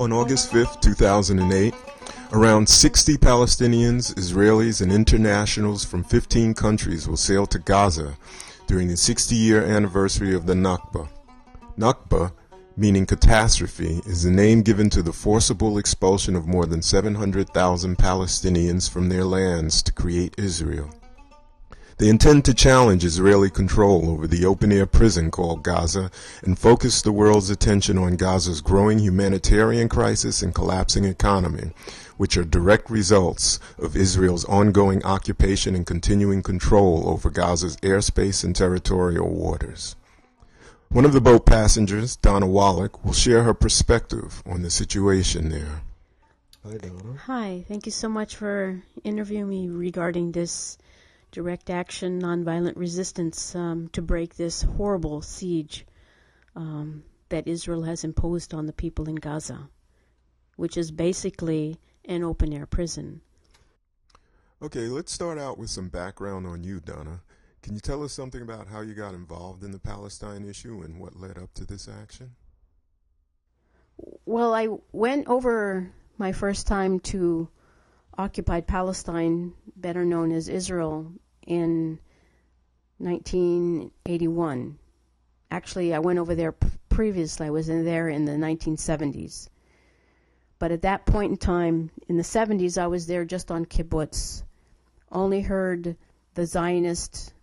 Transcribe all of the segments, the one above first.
On August 5, 2008, around 60 Palestinians, Israelis, and internationals from 15 countries will sail to Gaza during the 60-year anniversary of the Nakba. Nakba, meaning catastrophe, is the name given to the forcible expulsion of more than 700,000 Palestinians from their lands to create Israel. They intend to challenge Israeli control over the open-air prison called Gaza and focus the world's attention on Gaza's growing humanitarian crisis and collapsing economy, which are direct results of Israel's ongoing occupation and continuing control over Gaza's airspace and territorial waters. One of the boat passengers, Donna Wallach, will share her perspective on the situation there. Hi, Donna. Hi, thank you so much for interviewing me regarding this direct action, nonviolent resistance to break this horrible siege that Israel has imposed on the people in Gaza, which is basically an open-air prison. Okay, let's start out with some background on you, Donna. Can you tell us something about how you got involved in the Palestine issue and what led up to this action? Well, I went over my first time to occupied Palestine, better known as Israel, in 1981. Actually, I went over there previously. I was there in the 1970s. But at that point in time, in the 70s, I was there just on kibbutz. Only heard the Zionist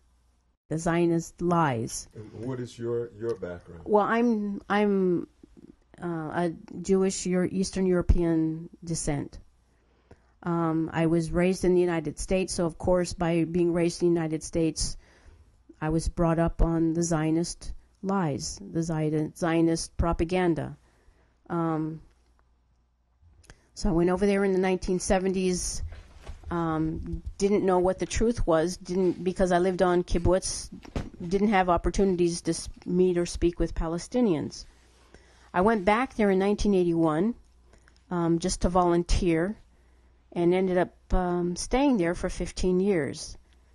lies. And what is your background? Well, I'm a Jewish Eastern European descent. I was raised in the United States, so of course, by being raised in the United States, I was brought up on the Zionist lies, the Zionist propaganda. So I went over there in the 1970s, didn't know what the truth was, because I lived on kibbutz, didn't have opportunities to meet or speak with Palestinians. I went back there in 1981 just to volunteer, and ended up staying there for 15 years.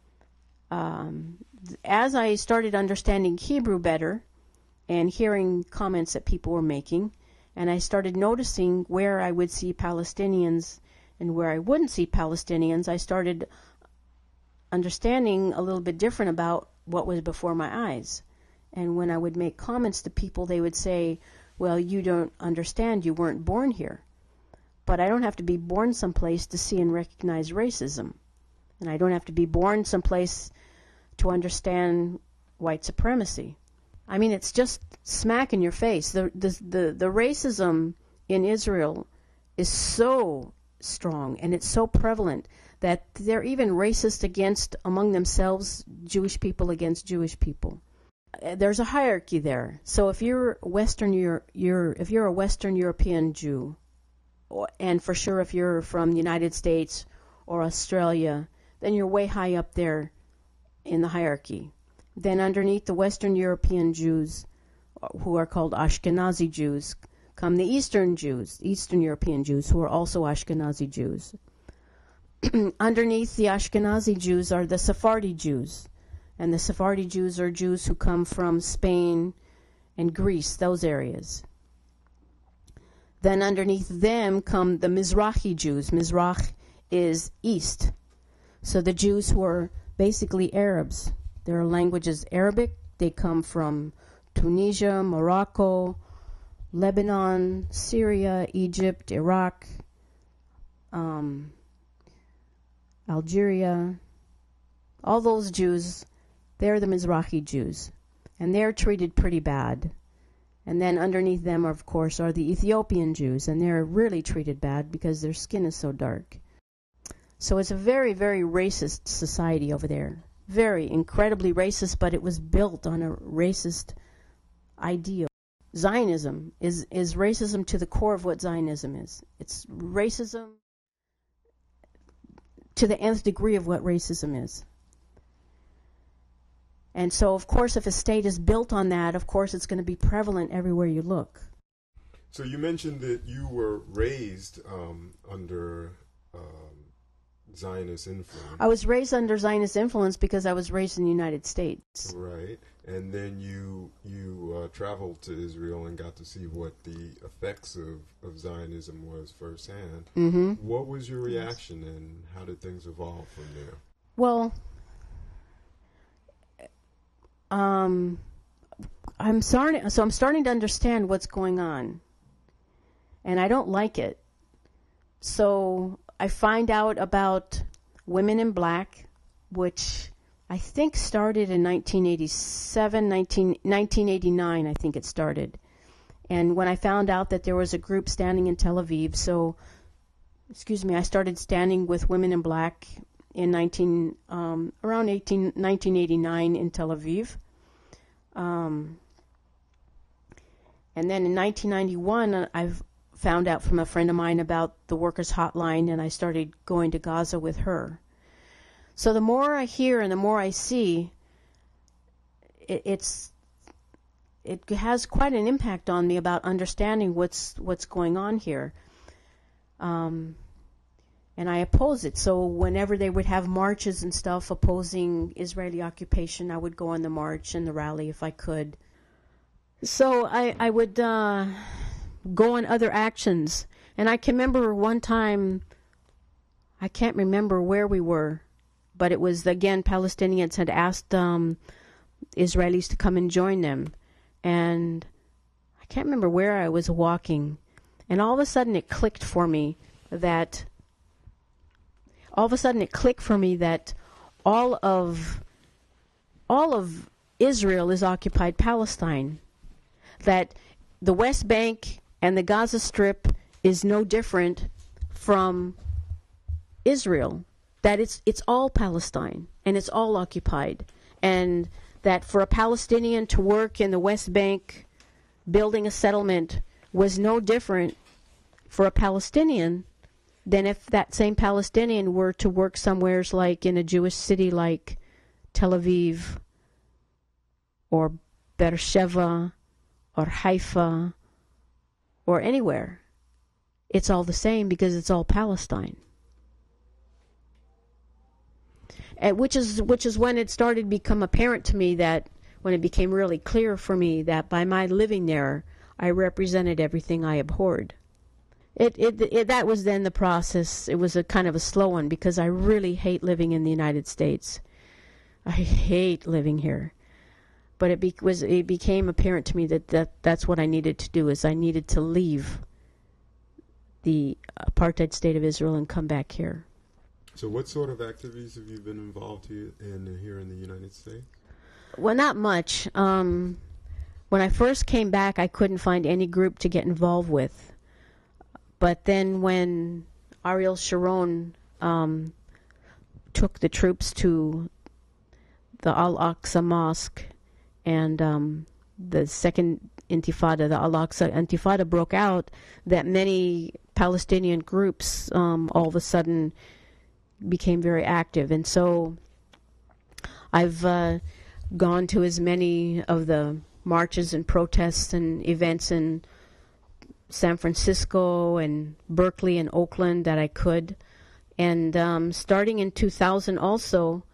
As I started understanding Hebrew better and hearing comments that people were making, and I started noticing where I would see Palestinians and where I wouldn't see Palestinians, I started understanding a little bit different about what was before my eyes. And when I would make comments to people, they would say, well, you don't understand, you weren't born here. But I don't have to be born someplace to see and recognize racism. And I don't have to be born someplace to understand white supremacy. I mean, it's just smack in your face. The racism in Israel is so strong and it's so prevalent that they're even racist among themselves, Jewish people against Jewish people. There's a hierarchy there. So if you're a Western European Jew, and for sure if you're from the United States or Australia, then you're way high up there in the hierarchy. Then underneath the Western European Jews, who are called Ashkenazi Jews, come the Eastern European Jews, who are also Ashkenazi Jews. Underneath the Ashkenazi Jews are the Sephardi Jews. And the Sephardi Jews are Jews who come from Spain and Greece, those areas. Then underneath them come the Mizrahi Jews. Mizrach is east. So the Jews who are basically Arabs. Their language is Arabic. They come from Tunisia, Morocco, Lebanon, Syria, Egypt, Iraq, Algeria. All those Jews, they're the Mizrahi Jews. And they're treated pretty bad. And then underneath them, of course, are the Ethiopian Jews, and they're really treated bad because their skin is so dark. So it's a very, very racist society over there. Very incredibly racist, but it was built on a racist ideal. Zionism is racism to the core of what Zionism is. It's racism to the nth degree of what racism is. And so, of course, if a state is built on that, of course, it's going to be prevalent everywhere you look. So you mentioned that you were raised under Zionist influence. I was raised under Zionist influence because I was raised in the United States. Right. And then you traveled to Israel and got to see what the effects of Zionism was firsthand. Mm-hmm. What was your reaction, and how did things evolve from there? Well, I'm starting to understand what's going on, and I don't like it. So I find out about Women in Black, which I think started in 1989, I think it started. And when I found out that there was a group standing in Tel Aviv, I started standing with Women in Black in 1989 in Tel Aviv. And then in 1991, I've found out from a friend of mine about the Workers' Hotline, and I started going to Gaza with her. So the more I hear and the more I see, it has quite an impact on me about understanding what's going on here. And I oppose it. So whenever they would have marches and stuff opposing Israeli occupation, I would go on the march and the rally if I could. So I would go on other actions. And I can remember one time, I can't remember where we were, but it was, again, Palestinians had asked Israelis to come and join them. And I can't remember where I was walking. And all of a sudden it clicked for me that all of Israel is occupied Palestine. That the West Bank and the Gaza Strip is no different from Israel. That it's all Palestine and it's all occupied. And that for a Palestinian to work in the West Bank building a settlement was no different for a Palestinian than if that same Palestinian were to work somewheres like in a Jewish city like Tel Aviv or Beersheba or Haifa or anywhere. It's all the same because it's all Palestine. Which is when it started to become apparent to me that when it became really clear for me that by my living there, I represented everything I abhorred. That was then the process. It was a kind of a slow one because I really hate living in the United States. I hate living here. But it became apparent to me that's what I needed to do, is I needed to leave the apartheid state of Israel and come back here. So what sort of activities have you been involved here in the United States? Well, not much. When I first came back, I couldn't find any group to get involved with. But then when Ariel Sharon took the troops to the Al-Aqsa Mosque and the second Intifada, the Al-Aqsa Intifada broke out, that many Palestinian groups all of a sudden became very active. And so I've gone to as many of the marches and protests and events in San Francisco and Berkeley and Oakland that I could. And starting in 2000 also,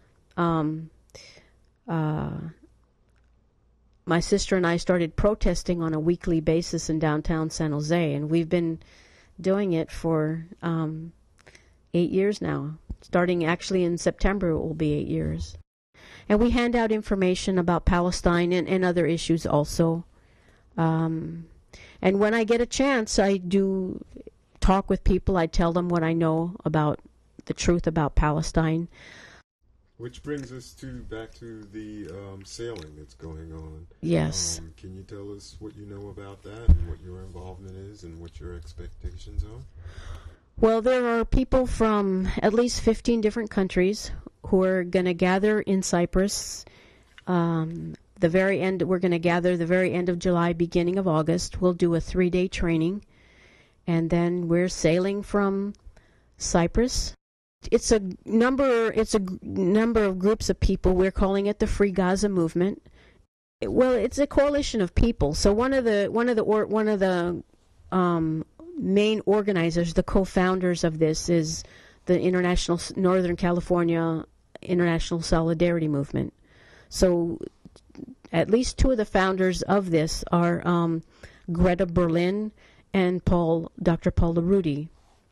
my sister and I started protesting on a weekly basis in downtown San Jose, and we've been doing it for 8 years now. Starting actually in September, it will be 8 years. And we hand out information about Palestine and other issues also. And when I get a chance, I do talk with people. I tell them what I know about the truth about Palestine. Which brings us back to the sailing that's going on. Yes. Can you tell us what you know about that and what your involvement is and what your expectations are? Well, there are people from at least 15 different countries who are going to gather in Cyprus. The very end, we're going to gather the very end of July, beginning of August. We'll do a 3-day training, and then we're sailing from Cyprus. It's a number of groups of people. We're calling it the Free Gaza Movement. Well, it's a coalition of people. So one of the main organizers, the co-founders of this, is the International Northern California International Solidarity Movement. So at least two of the founders of this are Greta Berlin and Dr. Paul LaRudy.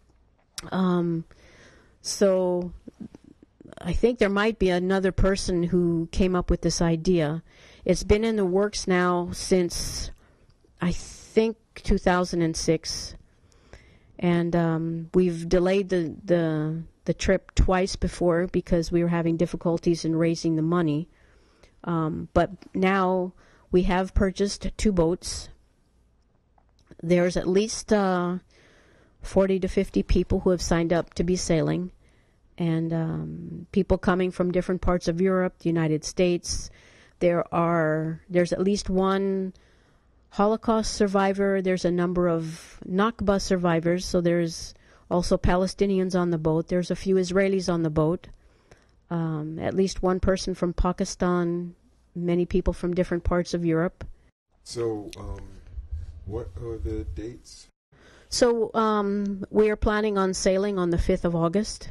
So I think there might be another person who came up with this idea. It's been in the works now since, I think, 2006. And we've delayed the trip twice before because we were having difficulties in raising the money. But now we have purchased 2 boats. There's at least 40 to 50 people who have signed up to be sailing, and people coming from different parts of Europe, the United States. There's at least one Holocaust survivor. There's a number of Nakba survivors, so there's also Palestinians on the boat. There's a few Israelis on the boat. At least one person from Pakistan, many people from different parts of Europe. So, what are the dates? So, we are planning on sailing on the 5th of August.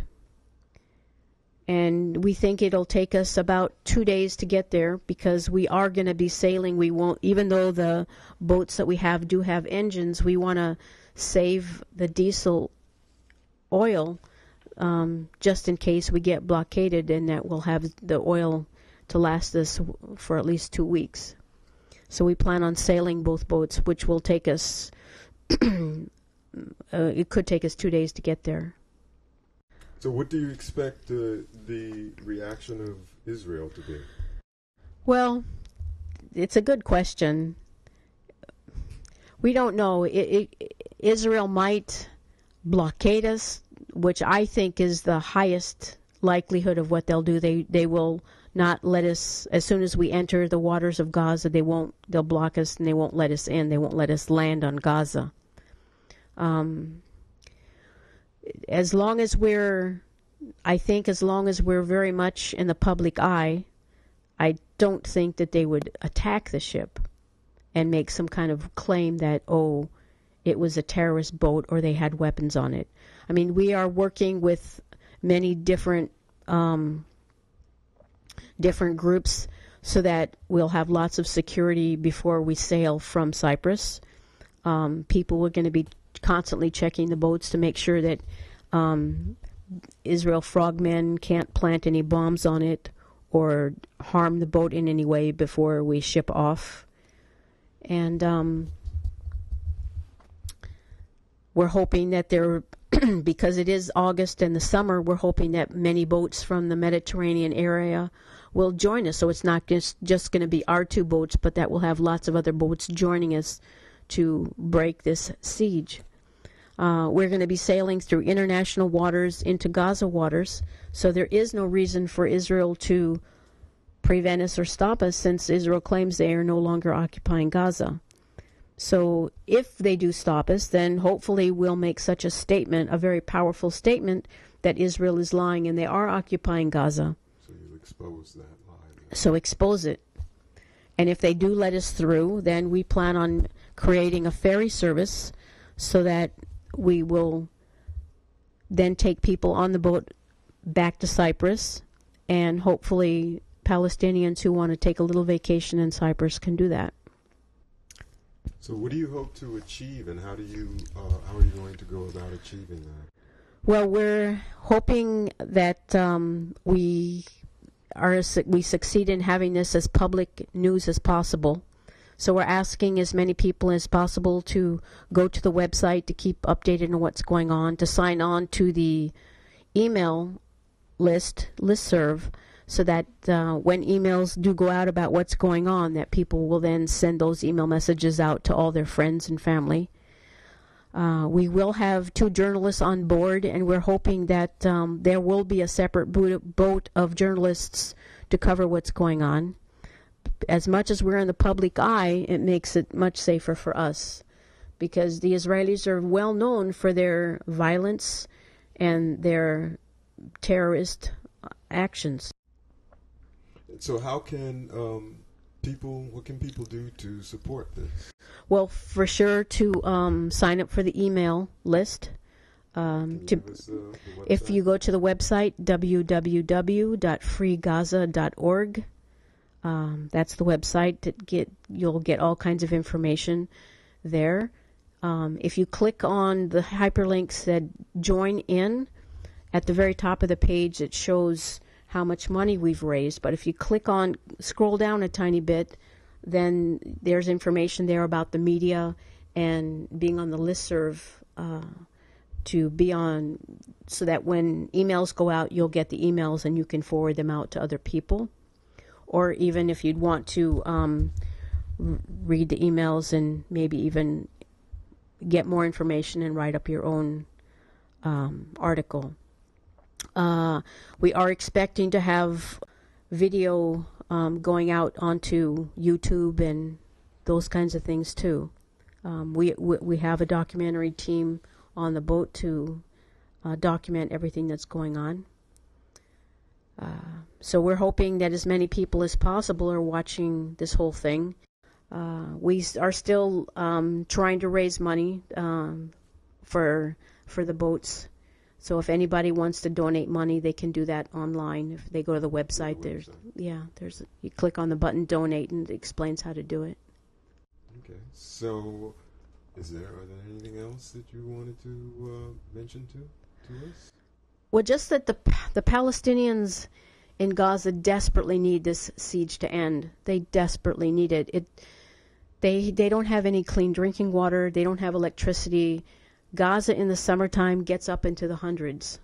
And we think it'll take us about 2 days to get there because we are going to be sailing. We won't, even though the boats that we have do have engines, we want to save the diesel oil just in case we get blockaded, and that we'll have the oil to last us for at least 2 weeks. So we plan on sailing both boats, which will take us, it could take us 2 days to get there. So what do you expect the reaction of Israel to be? Well, it's a good question. We don't know. Israel might blockade us, which I think is the highest likelihood of what they'll do. They will not let us, as soon as we enter the waters of Gaza, they'll block us and they won't let us in. They won't let us land on Gaza. As long as we're very much in the public eye, I don't think that they would attack the ship and make some kind of claim that, oh, it was a terrorist boat or they had weapons on it. I mean, we are working with many different groups so that we'll have lots of security before we sail from Cyprus. People are going to be constantly checking the boats to make sure that Israel frogmen can't plant any bombs on it or harm the boat in any way before we ship off. And we're hoping that because it is August and the summer, we're hoping that many boats from the Mediterranean area will join us. So it's not just going to be our 2 boats, but that we'll have lots of other boats joining us to break this siege. We're going to be sailing through international waters into Gaza waters, so there is no reason for Israel to prevent us or stop us, since Israel claims they are no longer occupying Gaza. So if they do stop us, then hopefully we'll make such a statement, a very powerful statement, that Israel is lying and they are occupying Gaza. So you'll expose that lie. So expose it. And if they do let us through, then we plan on creating a ferry service so that we will then take people on the boat back to Cyprus, and hopefully Palestinians who want to take a little vacation in Cyprus can do that. So what do you hope to achieve, and how are you going to go about achieving that? Well, we're hoping that we succeed in having this as public news as possible. So we're asking as many people as possible to go to the website to keep updated on what's going on, to sign on to the email listserv, so that when emails do go out about what's going on, that people will then send those email messages out to all their friends and family. We will have 2 journalists on board, and we're hoping that there will be a separate boat of journalists to cover what's going on. As much as we're in the public eye, it makes it much safer for us, because the Israelis are well known for their violence and their terrorist actions. So how can what can people do to support this? Well, for sure to sign up for the email list. If you go to the website www.freegaza.org, that's the website. You'll get all kinds of information there. If you click on the hyperlink said "Join In," at the very top of the page, it shows how much money we've raised. But if you scroll down a tiny bit, then there's information there about the media and being on the listserv to be on, so that when emails go out, you'll get the emails and you can forward them out to other people. Or even if you'd want to read the emails and maybe even get more information and write up your own article. We are expecting to have video going out onto YouTube and those kinds of things too. We have a documentary team on the boat to document everything that's going on. So we're hoping that as many people as possible are watching this whole thing. We are still trying to raise money for the boats. So if anybody wants to donate money, they can do that online. If they go to the website, you click on the button "Donate" and it explains how to do it. Okay. So, are there anything else that you wanted to mention to us? Well, just that the Palestinians in Gaza desperately need this siege to end. They desperately need it. They don't have any clean drinking water. They don't have electricity. Gaza in the summertime gets up into the hundreds.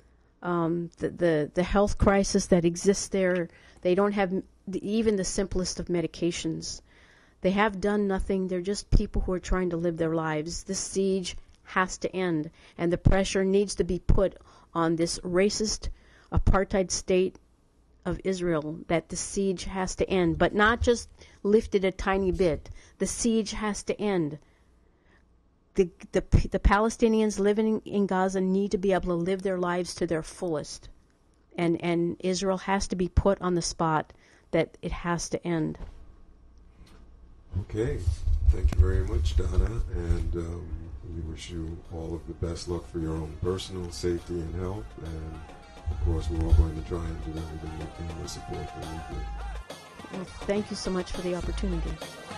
The health crisis that exists there, they don't have even the simplest of medications. They have done nothing. They're just people who are trying to live their lives. This siege has to end, and the pressure needs to be put on this racist apartheid state of Israel that the siege has to end, but not just lifted a tiny bit. The siege has to end. The Palestinians living in Gaza need to be able to live their lives to their fullest, and Israel has to be put on the spot that it has to end. Okay, thank you very much, Donna, and we wish you all of the best luck for your own personal safety and health, and of course we're all going to try and do everything we can to support the movement. Well, thank you so much for the opportunity.